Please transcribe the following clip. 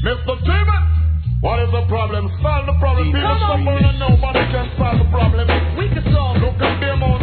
Mr. Timon, what is the problem? Solve the problem. People suffering and nobody can solve the problem. We can solve it. Look at them all